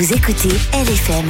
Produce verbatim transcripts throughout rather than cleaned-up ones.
Vous écoutez L F M.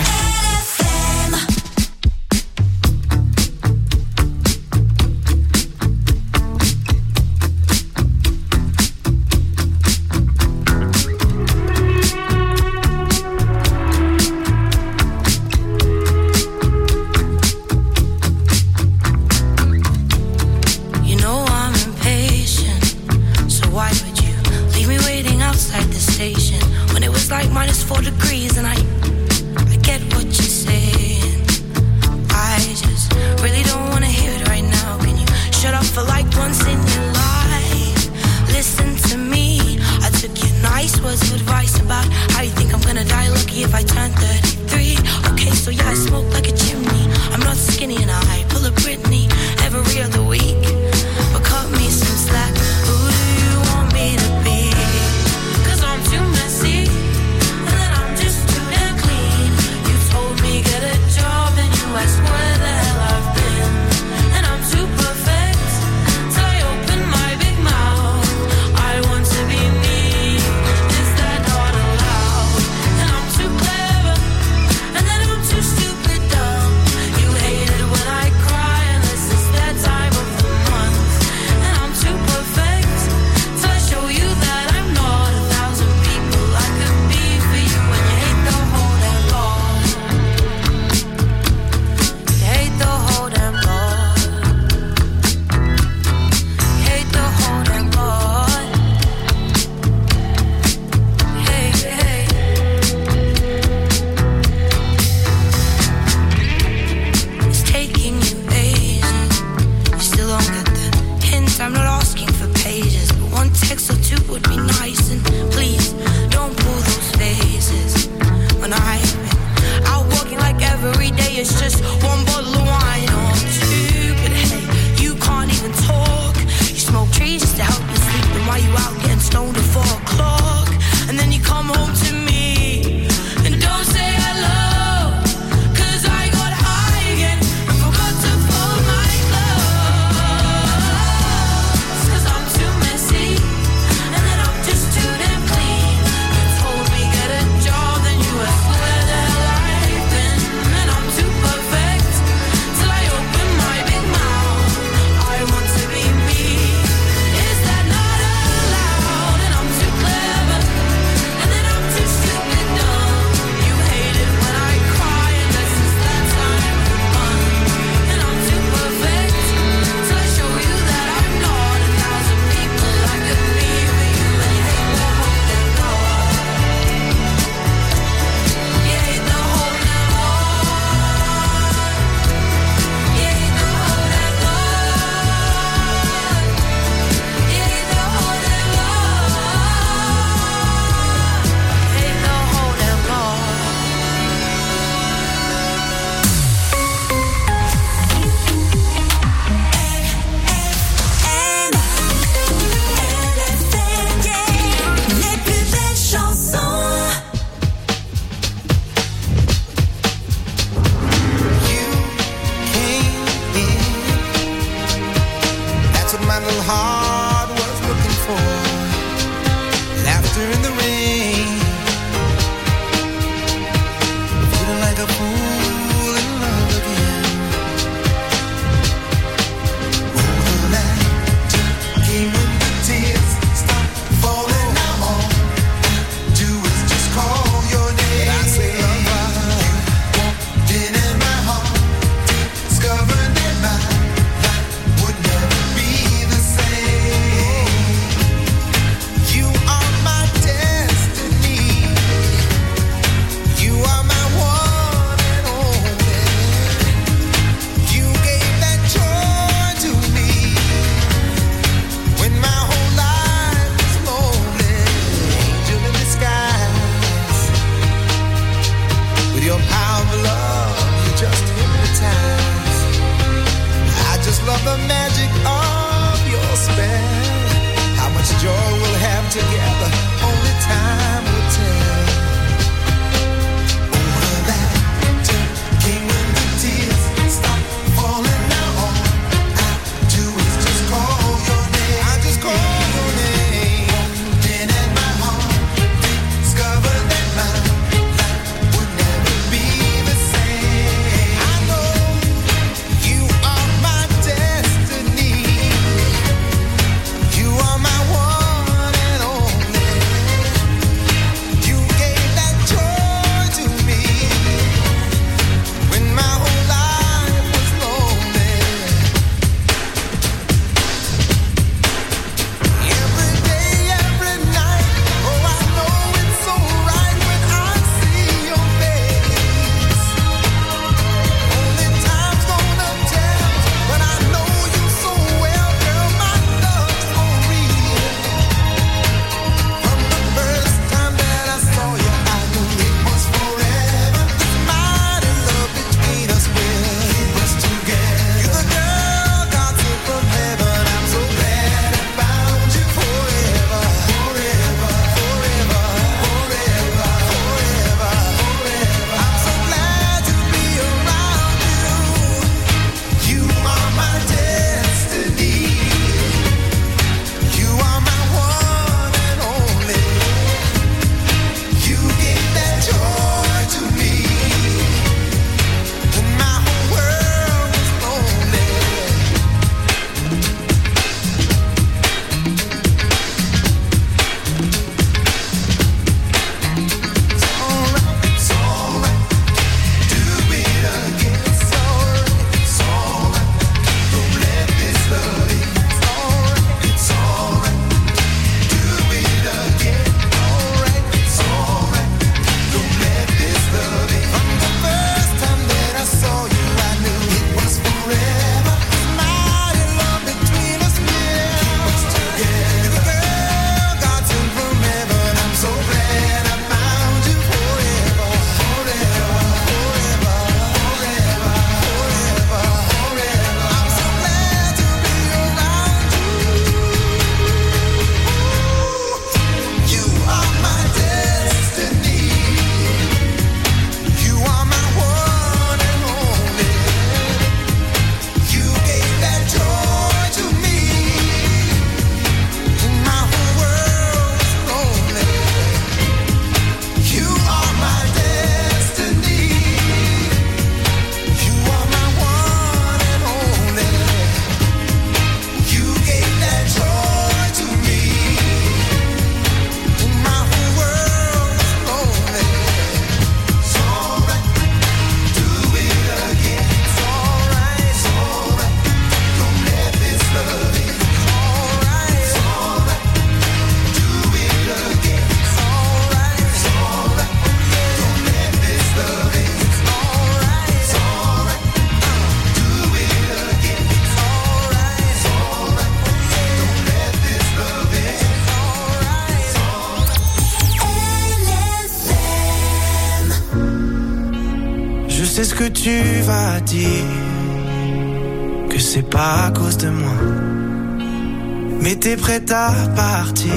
que tu vas dire que c'est pas à cause de moi, mais t'es prête à partir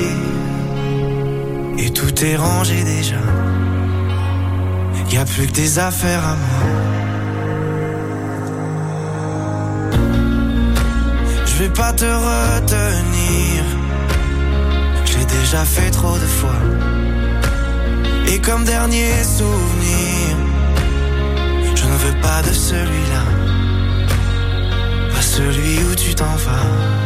et tout est rangé déjà. Y'a plus que tes affaires à moi. Je vais pas te retenir, je l'ai déjà fait trop de fois. Et comme dernier souvenir, je ne veux pas de celui-là, pas celui où tu t'en vas.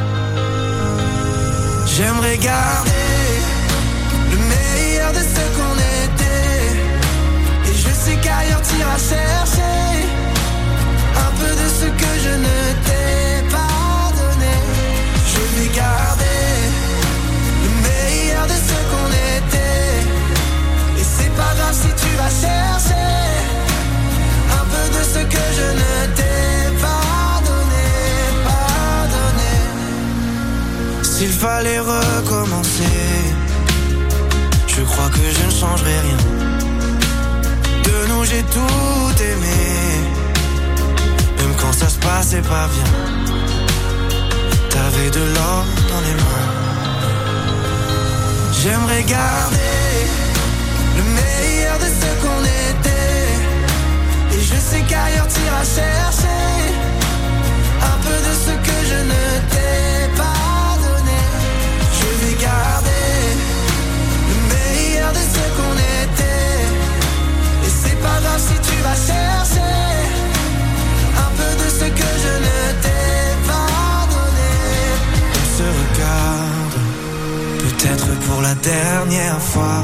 J'aimerais garder le meilleur de ce qu'on était, et je sais qu'ailleurs t'iras chercher un peu de ce que je ne t'ai pas donné. Je vais garder le meilleur de ce qu'on était, et c'est pas grave si tu vas chercher un peu de ce que je ne t'ai pas donné, pas donné. S'il fallait recommencer, je crois que je ne changerai rien. De nous j'ai tout aimé, même quand ça se passait pas bien. T'avais de l'or dans les mains. J'aimerais garder le meilleur de ce qu'on était, et je sais qu'ailleurs t'iras chercher un peu de ce que je ne t'ai pas donné. Je vais garder le meilleur de ce qu'on était, et c'est pas grave si tu vas chercher un peu de ce que je ne t'ai pas donné. On se regarde, peut-être pour la dernière fois,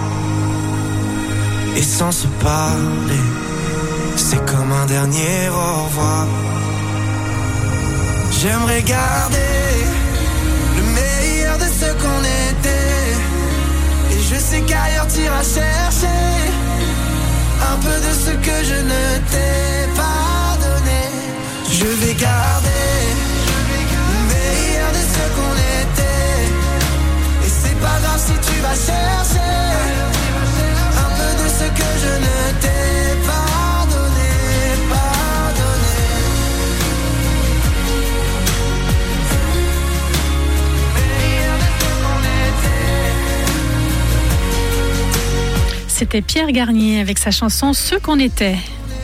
et sans se parler, c'est comme un dernier au revoir. J'aimerais garder le meilleur de ce qu'on était, et je sais qu'ailleurs t'iras chercher un peu de ce que je ne t'ai pas donné. Je vais garder le meilleur de ce qu'on était, et c'est pas grave si tu vas chercher un peu de ce que je ne t'ai pas donné, pas donné. Meilleur de ce qu'on était. C'était Pierre Garnier avec sa chanson Ce qu'on était.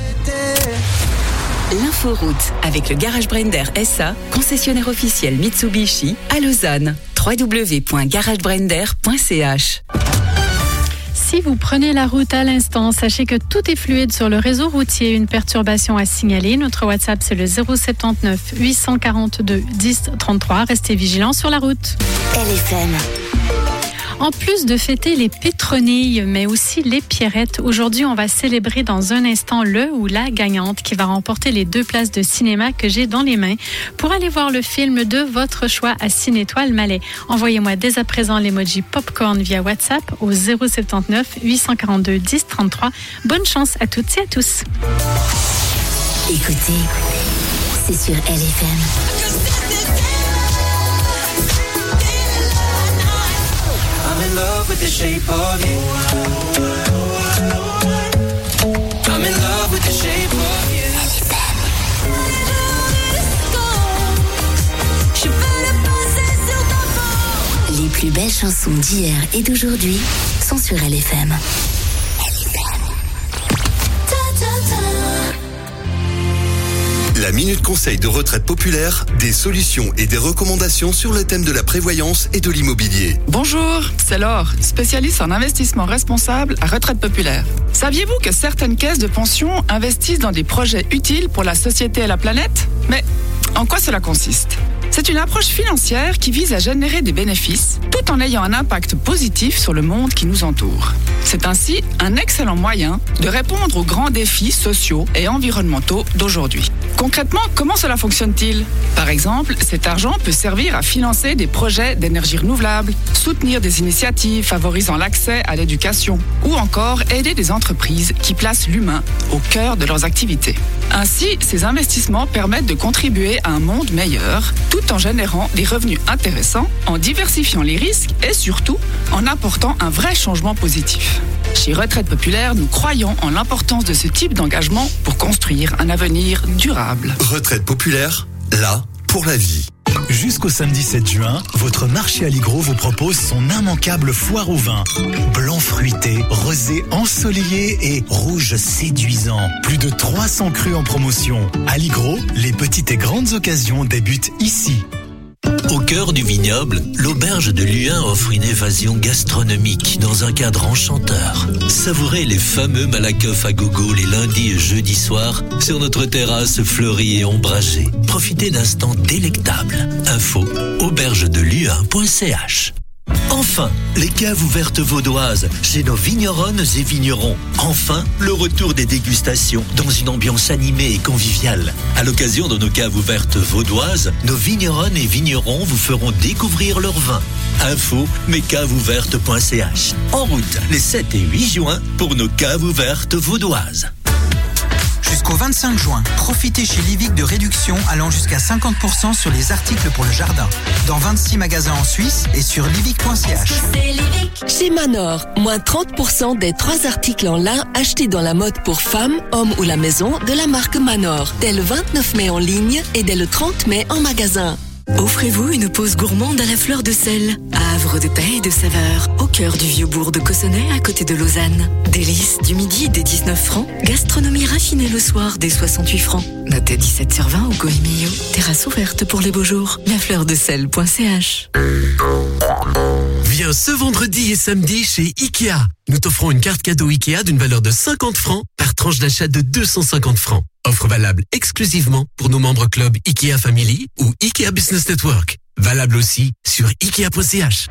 L'inforoute avec le Garage Brender S A, concessionnaire officiel Mitsubishi à Lausanne. w w w point garage brender point c h. Si vous prenez la route à l'instant, sachez que tout est fluide sur le réseau routier. Une perturbation à signaler. Notre WhatsApp, c'est le zéro sept neuf huit cent quarante-deux dix trente-trois. Restez vigilants sur la route. L F M. En plus de fêter les pétronilles, mais aussi les pierrettes, aujourd'hui, on va célébrer dans un instant le ou la gagnante qui va remporter les deux places de cinéma que j'ai dans les mains pour aller voir le film de votre choix à Ciné Étoile Malais. Envoyez-moi dès à présent l'emoji popcorn via WhatsApp au zéro sept neuf huit cent quarante-deux dix trente-trois. Bonne chance à toutes et à tous. Écoutez, c'est sur L F M. I'm in love with the shape of you. I'm in love with the shape of you. Les plus belles chansons d'hier et d'aujourd'hui sont sur L F M. La Minute Conseil de Retraite Populaire, des solutions et des recommandations sur le thème de la prévoyance et de l'immobilier. Bonjour, c'est Laure, spécialiste en investissement responsable à Retraite Populaire. Saviez-vous que certaines caisses de pension investissent dans des projets utiles pour la société et la planète ? Mais en quoi cela consiste ? C'est une approche financière qui vise à générer des bénéfices tout en ayant un impact positif sur le monde qui nous entoure. C'est ainsi un excellent moyen de répondre aux grands défis sociaux et environnementaux d'aujourd'hui. Concrètement, comment cela fonctionne-t-il ? Par exemple, cet argent peut servir à financer des projets d'énergie renouvelable, soutenir des initiatives favorisant l'accès à l'éducation ou encore aider des entreprises qui placent l'humain au cœur de leurs activités. Ainsi, ces investissements permettent de contribuer à un monde meilleur tout en générant des revenus intéressants, en diversifiant les risques et surtout en apportant un vrai changement positif. Chez Retraite Populaire, nous croyons en l'importance de ce type d'engagement pour construire un avenir durable. Retraite Populaire, là pour la vie. Jusqu'au samedi sept juin, votre marché Aligro vous propose son immanquable foire au vin. Blanc fruité, rosé ensoleillé et rouge séduisant. Plus de trois cents crus en promotion. Aligro, les petites et grandes occasions débutent ici. Au cœur du vignoble, l'auberge de Luhain offre une évasion gastronomique dans un cadre enchanteur. Savourez les fameux malakoff à gogo les lundis et jeudis soirs sur notre terrasse fleurie et ombragée. Profitez d'instants délectables. Info auberge de luhain point c h. Enfin, les caves ouvertes vaudoises chez nos vigneronnes et vignerons. Enfin, le retour des dégustations dans une ambiance animée et conviviale. À l'occasion de nos caves ouvertes vaudoises, nos vigneronnes et vignerons vous feront découvrir leur vin. Info mescavesouvertes point c h. En route les sept et huit juin pour nos caves ouvertes vaudoises. Jusqu'au vingt-cinq juin, profitez chez Livic de réductions allant jusqu'à cinquante pour cent sur les articles pour le jardin. Dans vingt-six magasins en Suisse et sur livic point c h. Chez Manor, moins trente pour cent des trois articles en lin achetés dans la mode pour femmes, hommes ou la maison de la marque Manor. Dès le vingt-neuf mai en ligne et dès le trente mai en magasin. Offrez-vous une pause gourmande à la fleur de sel. Havre de paix et de saveur, au cœur du vieux bourg de Cossonay à côté de Lausanne. Délices du midi dès dix-neuf francs. Gastronomie raffinée le soir dès soixante-huit francs. Notez dix-sept sur vingt au Goemio. Terrasse ouverte pour les beaux jours. la fleur de sel point c h. Viens ce vendredi et samedi chez Ikea. Nous t'offrons une carte cadeau Ikea d'une valeur de cinquante francs par tranche d'achat de deux cent cinquante francs. Offre valable exclusivement pour nos membres club Ikea Family ou Ikea Business Network. Valable aussi sur ikea point c h.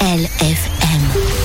L F M.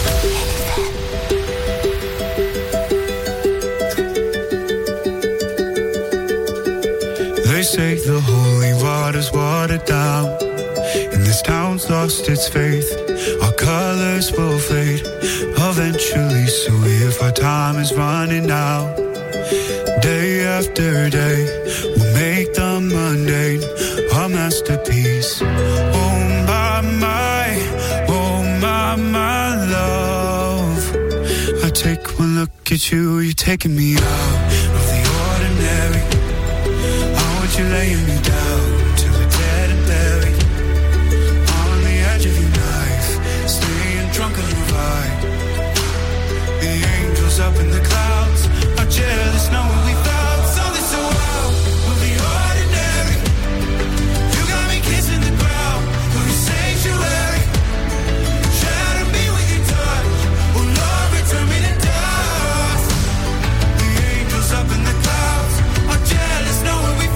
They say the holy water's watered down, and this town's lost its faith. Our colors will fade eventually, so if our time is running out, day after day, we'll make the mundane our masterpiece. Oh my, my, oh my, my love. I take one look at you, you're taking me out of the ordinary. You're laying me down till we're dead and buried on the edge of your knife, staying drunk on your vibe. The angels up in the clouds are jealous knowing we found something so wild of the ordinary. You got me kissing the ground of your sanctuary. Shatter me with your touch, oh Lord, return me to dust. The angels up in the clouds are jealous knowing we found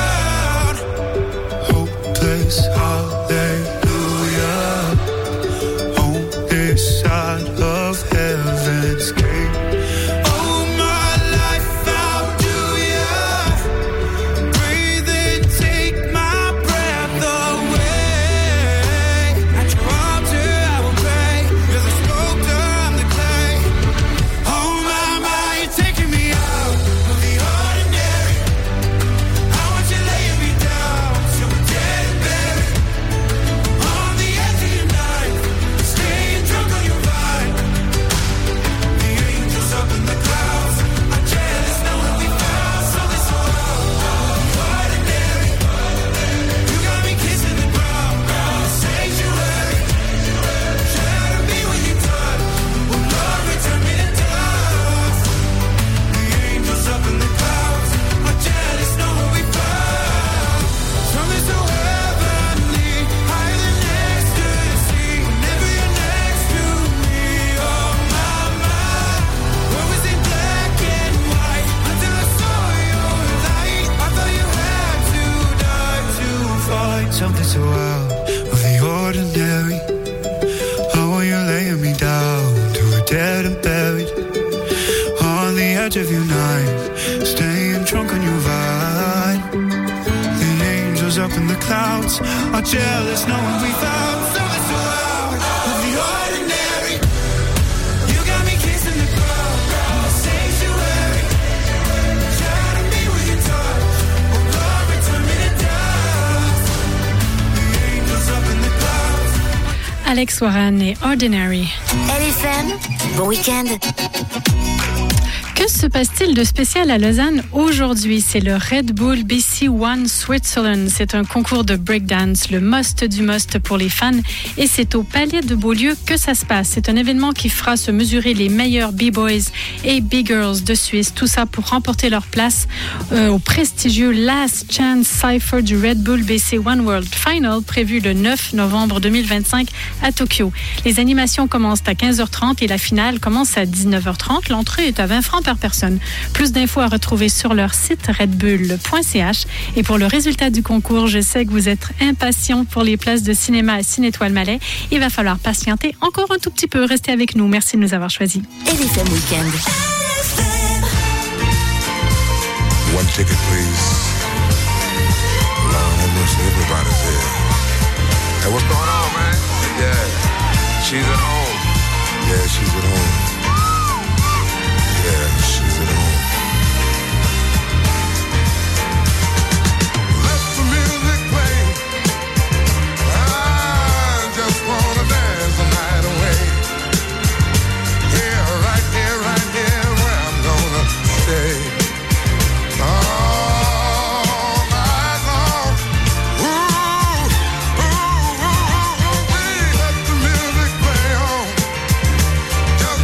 hallelujah on this side of heaven's gate. Oh, my life, how do you breathe and take my breath away? At your altar I will pray. You're the sculptor, I'm the clay. Oh my, my, you're taking me out of the ordinary. I want you laying me down till we're dead and buried on the edge of your knife, staying drunk on your vine. The angels up in the clouds are jealous knowing we found something so ordinary. You got me kissing the ground, the sanctuary. Shatter me when you touch, oh Lord, return me to dust. The angels up in the clouds are jealous knowing we found something so heavenly, higher than ecstasy. Whenever you're next to me, oh my, my. What was it black and white until I saw your light? I thought you had to die to find something so out of the ordinary. How are you laying me down till we're dead and buried on the edge of your knife, staying drunk on your vine. The angels up in the clouds are jealous knowing we found something so out of the ordinary. You got me kissing the ground, the sanctuary. Shatter me with your touch, oh Lord, return me to dust. The angels up in the clouds. Alex Warren et Ordinary. L F M, bon week-end. Que se passe-t-il de spécial à Lausanne aujourd'hui? C'est le Red Bull B C One Switzerland. C'est un concours de breakdance, le must du must pour les fans. Et c'est au Palais de Beaulieu que ça se passe. C'est un événement qui fera se mesurer les meilleurs B-boys et B-girls de Suisse. Tout ça pour remporter leur place euh, au prestigieux Last Chance Cypher du Red Bull B C One World Final, prévu le neuf novembre deux mille vingt-cinq à Tokyo. Les animations commencent à quinze heures trente et la finale commence à dix-neuf heures trente. L'entrée est à vingt francs par personne. Plus d'infos à retrouver sur leur site redbull point c h. Et pour le résultat du concours, je sais que vous êtes impatients pour les places de cinéma à Ciné-Étoile Malais. Il va falloir patienter encore un tout petit peu. Restez avec nous. Merci de nous avoir choisis. L F M Weekend. One ticket, please. Lord have mercy, everybody's here. Hey, what's going on, man? Yeah, she's at home. Yeah, she's at home. Yeah, she's at home. Let the music play. I just wanna dance the night away. Here, right here, right here, where I'm gonna stay. All night long. Ooh, ooh, ooh, ooh, ooh, let the music play on. Just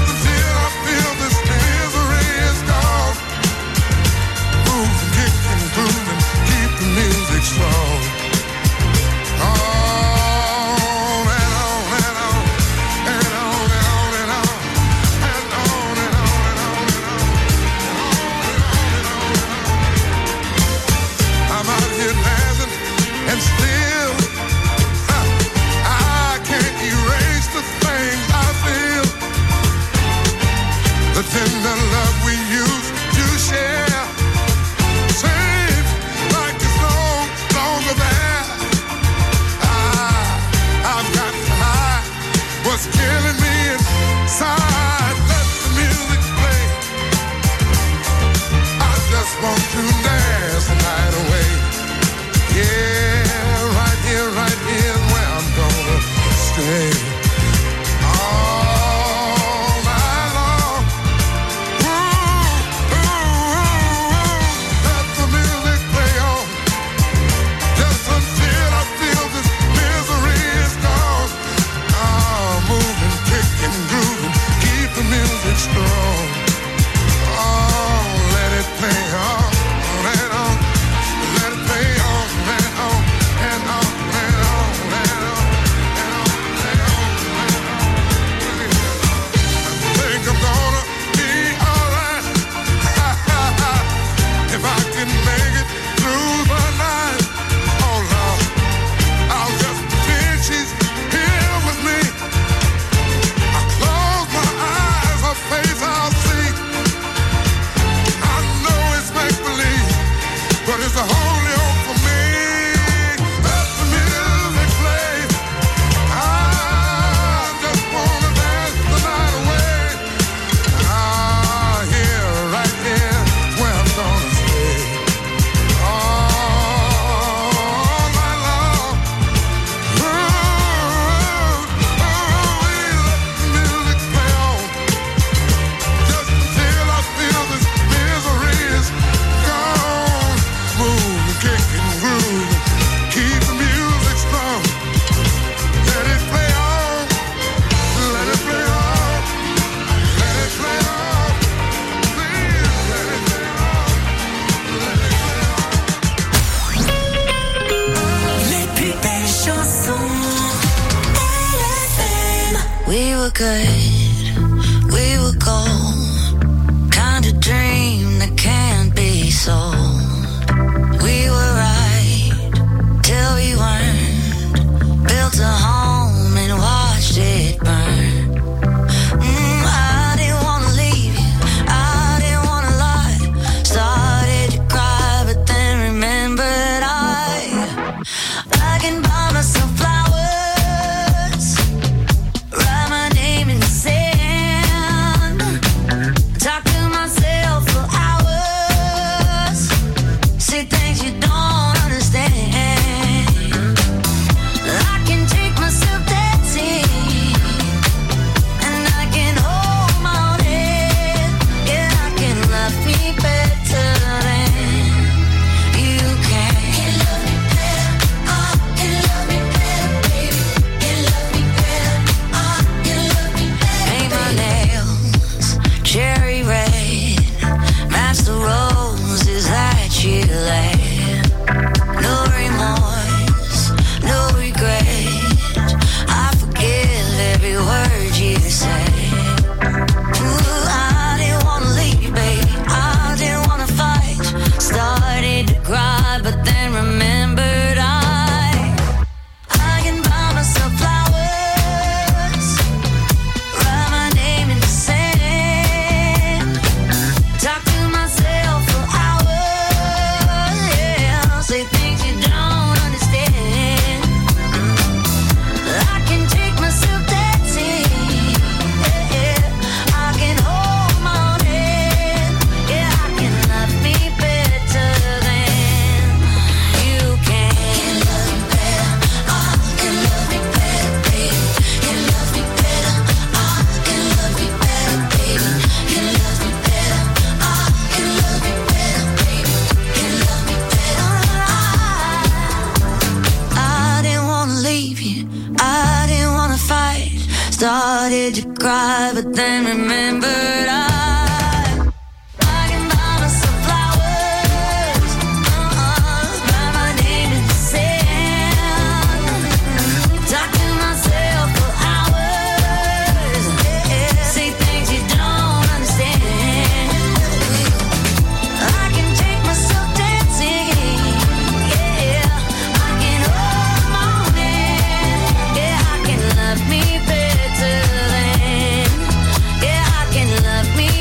were good, we were gold, kind of dream that can't be sold. We were right till we weren't, built a home and watched it burn. Mm, I didn't wanna leave you, I didn't wanna lie, started to cry but then remembered I I can buy myself flowers, write my name in the sand, talk to myself for hours, say things you don't understand. I can take myself dancing, and I can hold my own head. Yeah, I can love me better than you can. Can love me better, uh, can love me better, baby. Can love me better, uh, can love me better. Paint my nails cherry red, match the roses that you laid. No remorse, no regret, I forgive every word you say. Ooh, I didn't wanna leave, babe, I didn't wanna fight, started to cry but then remembered I I can buy myself flowers, write my name in the sand, talk to myself for hours, yeah, say things you don't understand. I can take myself dancing, yeah, I can hold my own head, yeah, I can love me better than you can. Can love me better, I can love me better, baby. Can love me better, I can love me better, baby. Can love me better, I can love me better, baby. Can love me better, I I didn't wanna leave you, I didn't wanna fight, started to cry but then remembered I I can buy myself flowers, uh-uh, write my name in the sand, talk to myself for hours, yeah, say things you don't understand. I can take myself dancing, yeah, I can hold my own hand, yeah, I can love me better than, yeah, I can love me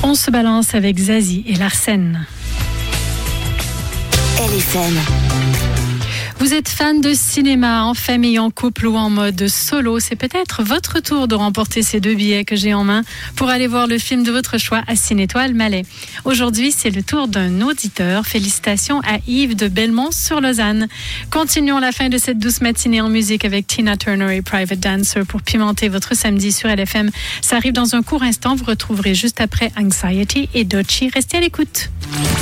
On se balance avec Zazie et Larsen. L F M. Vous êtes fan de cinéma, en famille, en couple ou en mode solo, c'est peut-être votre tour de remporter ces deux billets que j'ai en main pour aller voir le film de votre choix à Cinétoile Malais. Aujourd'hui, c'est le tour d'un auditeur. Félicitations à Yves de Belmont sur Lausanne. Continuons la fin de cette douce matinée en musique avec Tina Turner et Private Dancer pour pimenter votre samedi sur L F M. Ça arrive dans un court instant. Vous retrouverez juste après Anxiety et Dochi. Restez à l'écoute.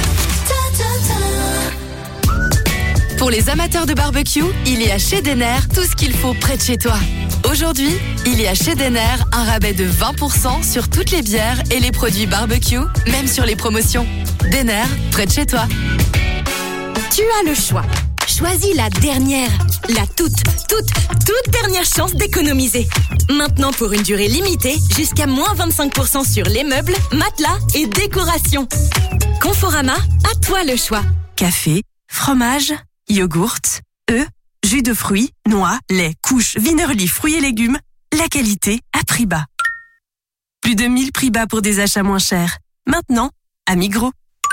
Pour les amateurs de barbecue, il y a chez Denner tout ce qu'il faut près de chez toi. Aujourd'hui, il y a chez Denner un rabais de vingt pour cent sur toutes les bières et les produits barbecue, même sur les promotions. Denner, près de chez toi. Tu as le choix. Choisis la dernière, la toute, toute, toute dernière chance d'économiser. Maintenant pour une durée limitée, jusqu'à moins vingt-cinq pour cent sur les meubles, matelas et décorations. Conforama, à toi le choix. Café, fromage, yogourt, œufs, jus de fruits, noix, lait, couches, vinerlis, fruits et légumes. La qualité à prix bas. Plus de mille prix bas pour des achats moins chers. Maintenant, à Migros.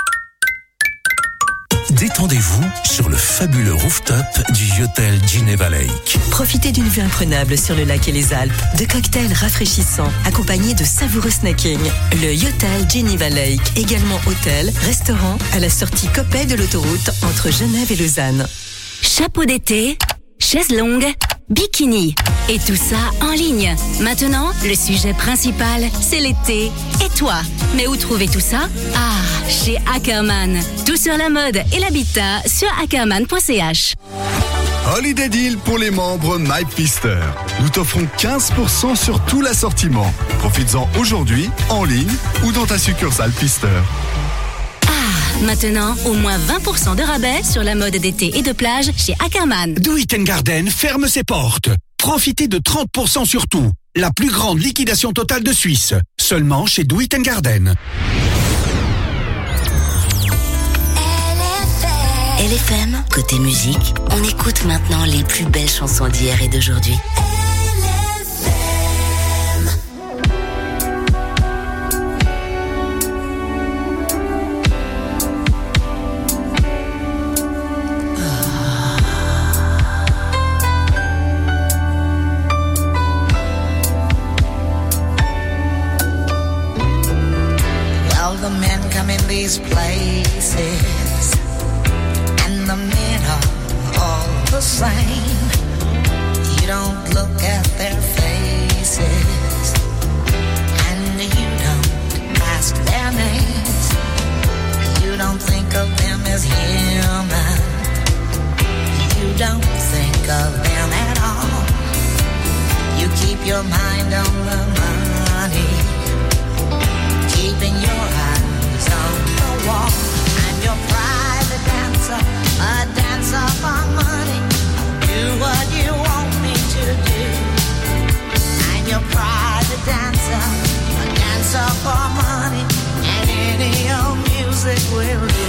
Détendez-vous sur le fabuleux rooftop du Yotel Geneva Lake. Profitez d'une vue imprenable sur le lac et les Alpes, de cocktails rafraîchissants accompagnés de savoureux snacking. Le Yotel Geneva Lake, également hôtel, restaurant à la sortie Coppet de l'autoroute entre Genève et Lausanne. Chapeau d'été, chaise longue, bikini. Et tout ça en ligne. Maintenant, le sujet principal, c'est l'été. Et toi, mais où trouver tout ça? Ah, chez Ackerman. Tout sur la mode et l'habitat sur ackerman point c h. Holiday Deal pour les membres MyPister. Nous t'offrons quinze pour cent sur tout l'assortiment. Profites-en aujourd'hui, en ligne ou dans ta succursale Pister. Maintenant, au moins vingt pour cent de rabais sur la mode d'été et de plage chez Ackerman. Do It Garden ferme ses portes. Profitez de trente pour cent sur tout. La plus grande liquidation totale de Suisse. Seulement chez Do It Garden. L F M, côté musique, on écoute maintenant les plus belles chansons d'hier et d'aujourd'hui. The men come in these places, and the men are all the same. You don't look at their faces, and you don't ask their names. You don't think of them as human. You don't think of them at all. You keep your mind on the money, keeping your eyes on the wall. I'm your private dancer, a dancer for money. Do what you want me to do. I'm your private dancer, a dancer for money, and any old music will do.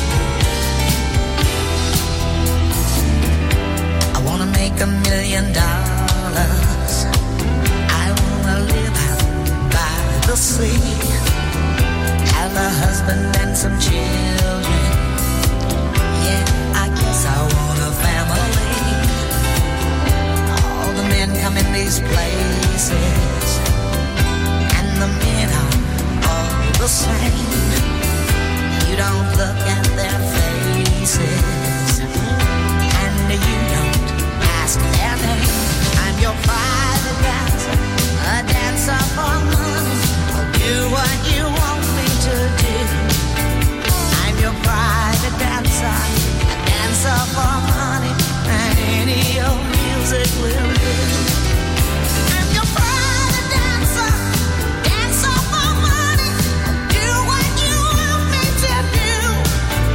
I wanna make a million dollars. I wanna live out by the sea, have a husband and some children. Yeah, I guess I want a family. All the men come in these places, and the men are all the same. You don't look at their faces, and you don't ask their name. I'm your private dancer, a dancer for money. I'll do what you want me to do. I'm your private dancer, a dancer for money, and any old music will do. I'm your private dancer, dancer for money. Do what you want me to do.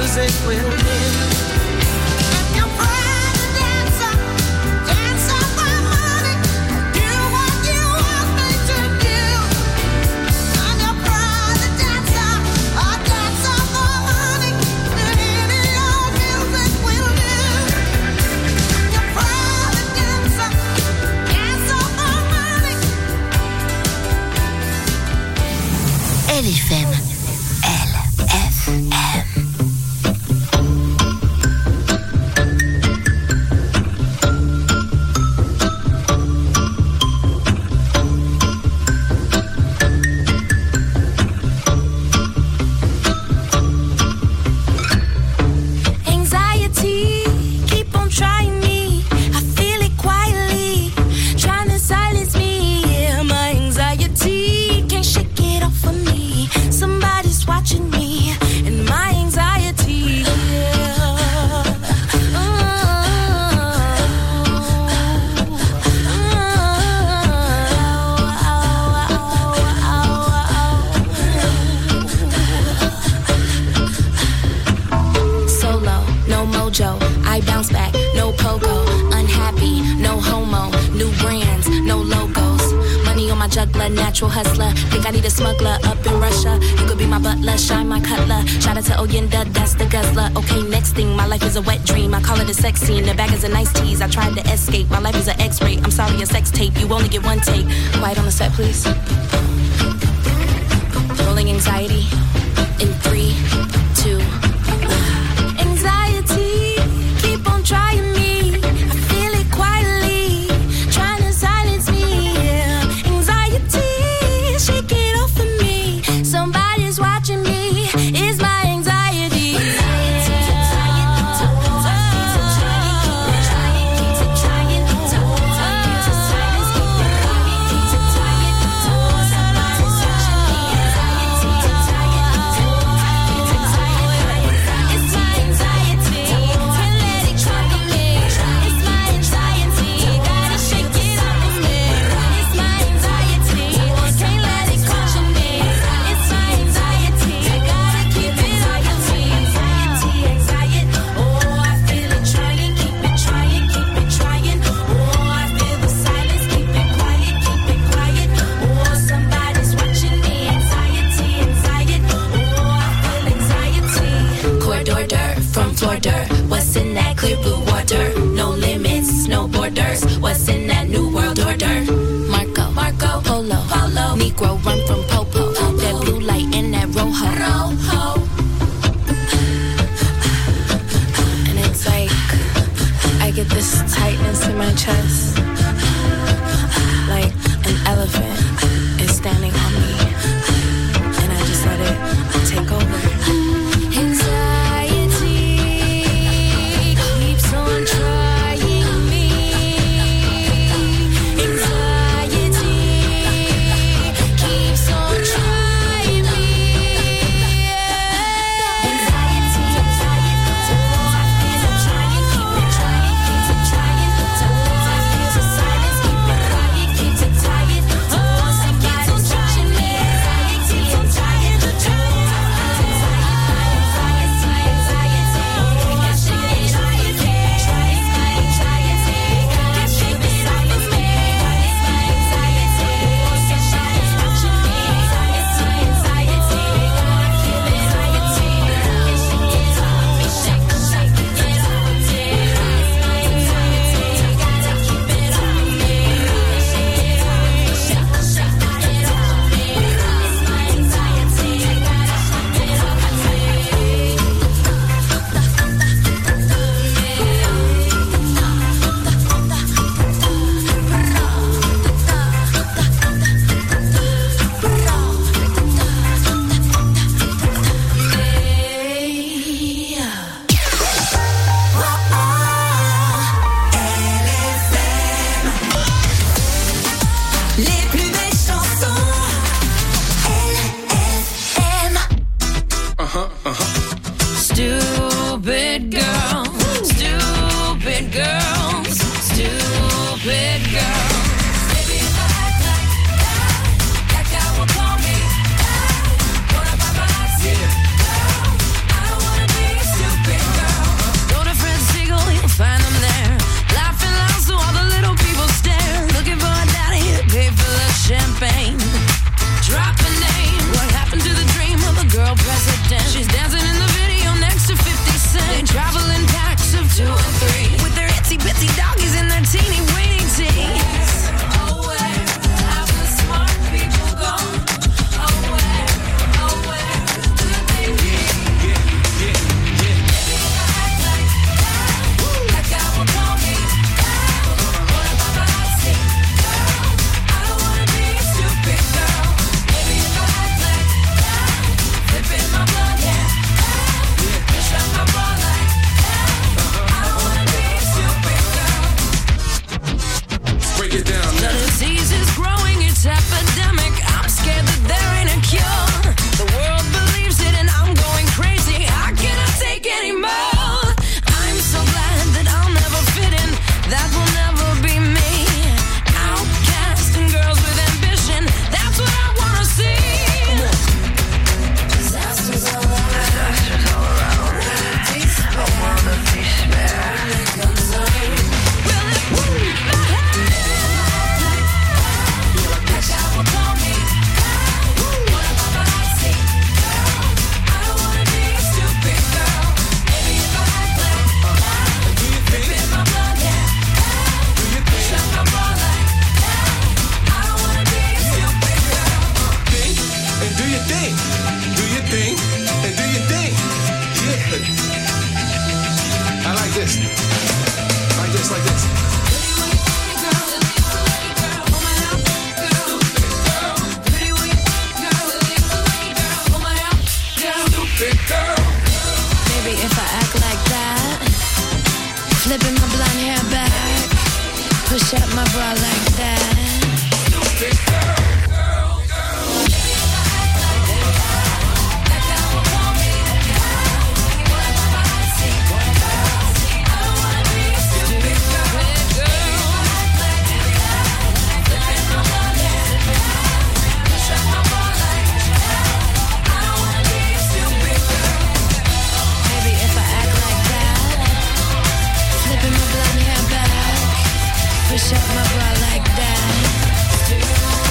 music will live. Your private dancer, dancer for money. Do what you want me to do. I'm your private dancer, a dancer for money. Any old music will do. Your private dancer, dancer for money. L F M. L F M. Anxiety, keep on trying me. I feel it quietly, trying to silence me. Yeah, my anxiety can't shake it off of me. Somebody's watching me, and my anxiety. Yeah. Solo, no mojo, I bounce back, no pogo. Unhappy, no homo, new brands, no logos. Money on my juggler, natural hustler. Think I need a smuggler up in Russia. You could be my butler, shine my cutler. Shout out to Oyenda, that's the guzzler. Okay, next thing, my life is a wet dream. I call it a sex scene, the bag is a nice tease. I tried to escape, my life is an X-ray. I'm sorry, a sex tape, you only get one take. Quiet on the set, please. Rolling anxiety in three, two, one. Anxiety, keep on trying me. I feel it quietly, trying to silence me. Yeah. Anxiety, shake it off of me. Somebody's watching me. It's my anxiety. What's in that clear blue water? No limits, no borders. What's in that new world order? Marco, Marco, Polo, Polo, Negro run from Popo. That blue light in that rojo. Rojo. And it's like I get this tightness in my chest, like an elephant is standing on me, and I just let it take over. Anxiety keeps on trying. Dirty doggies in their teeny weeny teens. Oh, where have the smart people gone? Oh, where, oh, where do they be? Yeah, yeah, yeah. Maybe if I act like that, that guy will call me out. What a paparazzi, girl. I don't wanna be a stupid girl. Maybe if I act like that, flipping my blood, yeah. Push up my bra like that. I don't wanna be a stupid girl. Break it down The now. disease is growing, it's epidemic. I'm scared that there ain't a cure. The world believes it and I'm going crazy. I cannot take any more. I'm so glad that I'll never fit in. That will never be me. Outcast and girls with ambition. That's what I wanna see. Disasters all around. Disasters all around. I wanna be spared. Concern. Will it woo my head? That guy will call me out. What a paparazzi, girl. I don't wanna be a stupid girl. Maybe if I act like that, flipping my blood, yeah. Push up my bra like that. I don't wanna be a stupid girl. Think and do your thing. Do your thing and do your thing. Yeah. I like this. Like this, like this. Stupid girl. Maybe if I act like that, flipping my blonde hair back, push up my bra like that. Stupid girl. Maybe if I act like that, flipping my blonde hair back, push up my bra like that.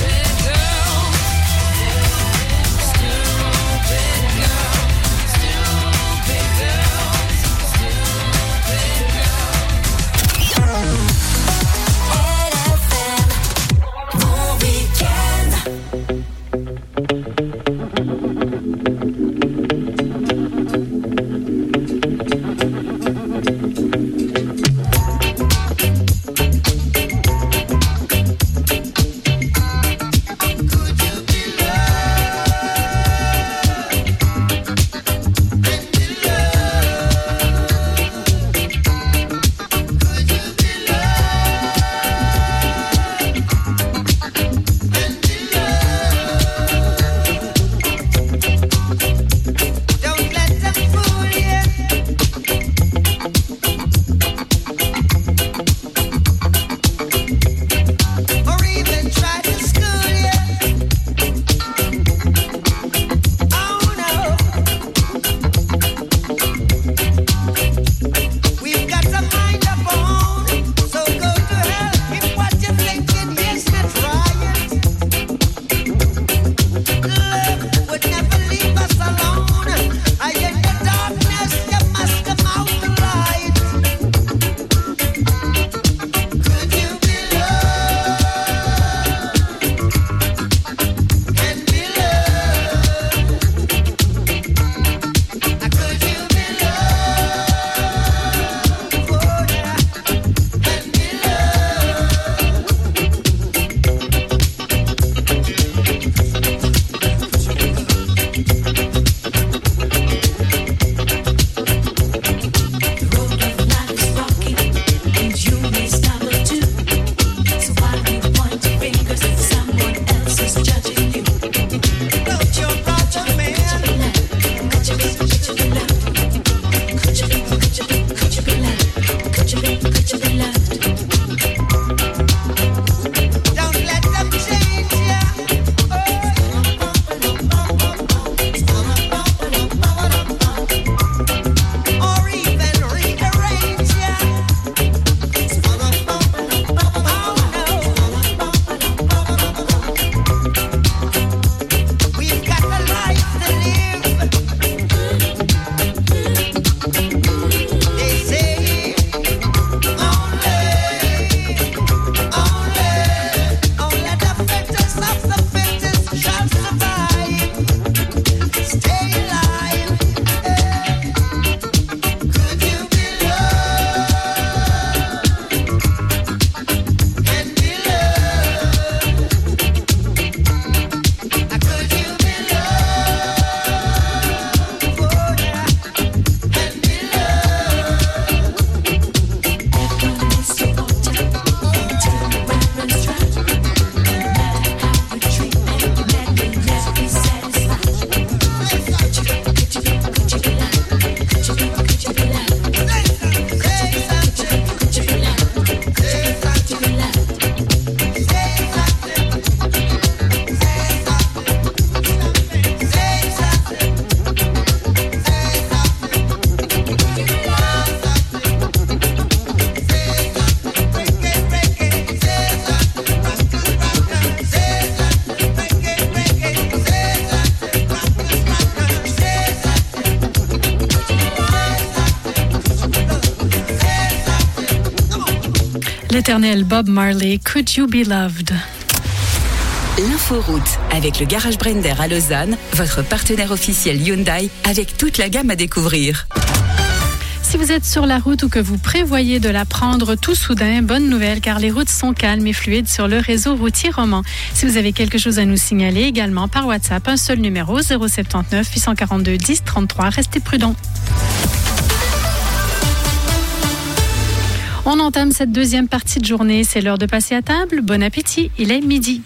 L'éternel Bob Marley, Could You Be Loved? L'inforoute avec le Garage Brender à Lausanne, votre partenaire officiel Hyundai avec toute la gamme à découvrir. Si vous êtes sur la route ou que vous prévoyez de la prendre tout soudain, bonne nouvelle car les routes sont calmes et fluides sur le réseau routier roman. Si vous avez quelque chose à nous signaler, également par WhatsApp, un seul numéro zéro sept neuf huit quatre deux dix trente-trois. Restez prudents. On entame cette deuxième partie de journée. C'est l'heure de passer à table. Bon appétit, il est midi.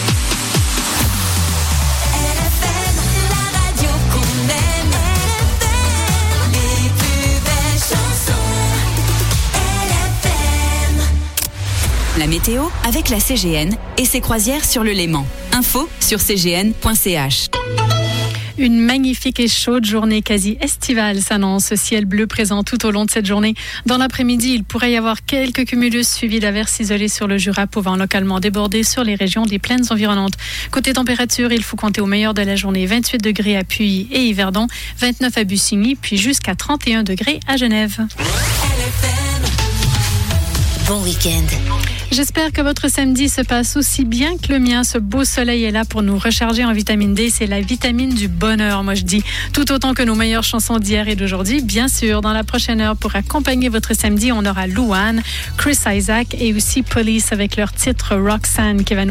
La météo avec la C G N et ses croisières sur le Léman. Info sur c g n point c h. Une magnifique et chaude journée quasi estivale s'annonce. Ciel bleu présent tout au long de cette journée. Dans l'après-midi, il pourrait y avoir quelques cumulus suivis d'averses isolées sur le Jura, pouvant localement déborder sur les régions des plaines environnantes. Côté température, il faut compter au meilleur de la journée vingt-huit degrés à Puy et Yverdon, vingt-neuf à Bussigny, puis jusqu'à trente et un degrés à Genève. Bon week-end. J'espère que votre samedi se passe aussi bien que le mien. Ce beau soleil est là pour nous recharger en vitamine D. C'est la vitamine du bonheur, moi je dis. Tout autant que nos meilleures chansons d'hier et d'aujourd'hui. Bien sûr, dans la prochaine heure, pour accompagner votre samedi, on aura Louane, Chris Isaac et aussi Police avec leur titre Roxanne qui va nous